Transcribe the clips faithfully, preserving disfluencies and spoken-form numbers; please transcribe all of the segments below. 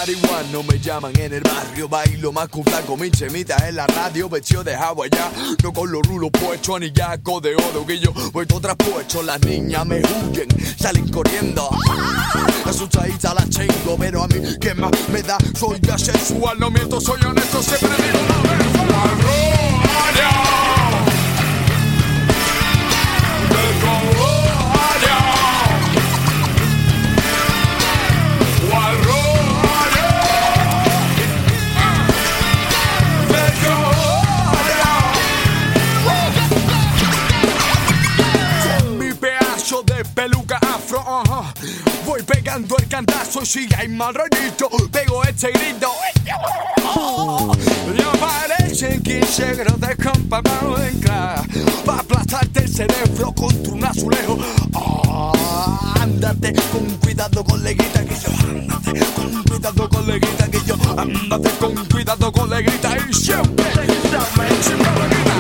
marihuano me llaman en el barrio. Bailo más que un flaco, mi chemita en la radio. Vestido de hawaiana, no con los rulos puestos, ni yaco de oro que yo vuelto traspuesto. Las niñas me huyen, salen corriendo. Asustadita las tengo, pero a mí que más me da. Soy asexual, no miento, soy honesto, siempre digo la verdad. De peluca afro, uh-huh. Voy pegando el cantazo y si hay mal rollito, pego este grito. Oh, ya parecen quince grados de compa para entrar, pa' aplastarte el cerebro contra un azulejo. Oh, ándate con cuidado, coleguita, que yo. Ándate con cuidado, coleguita, que yo. Ándate con cuidado, coleguita, y siempre dame, siempre me grita.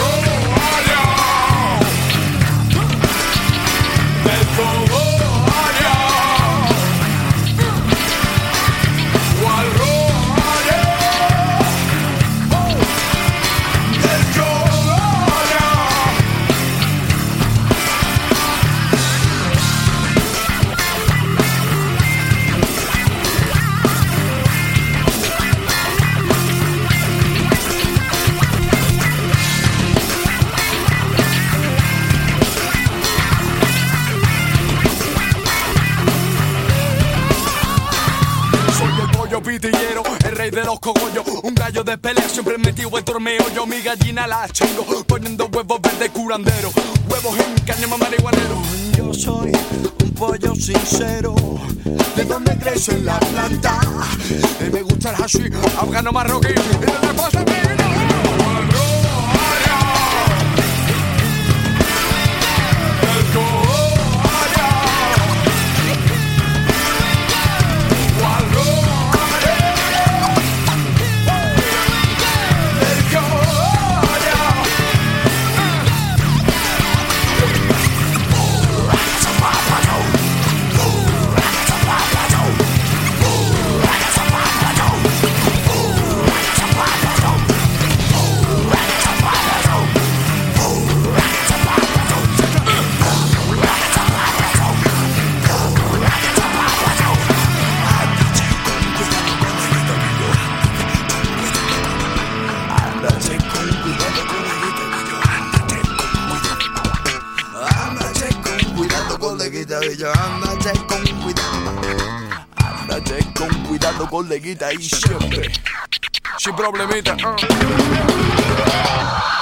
Pitillero, el rey de los cogollos, un gallo de pelea siempre metido en torneo. Yo mi gallina la chingo, poniendo huevos verdes curandero, huevos en cáñamo marihuanero. Yo soy un pollo sincero, de donde crece la planta. Y me gusta el hashish, afgano marroquí, y de la cosa fina. Ándate con cuidado, ándate con cuidado, coleguita, y siempre, sin problemita. Uh.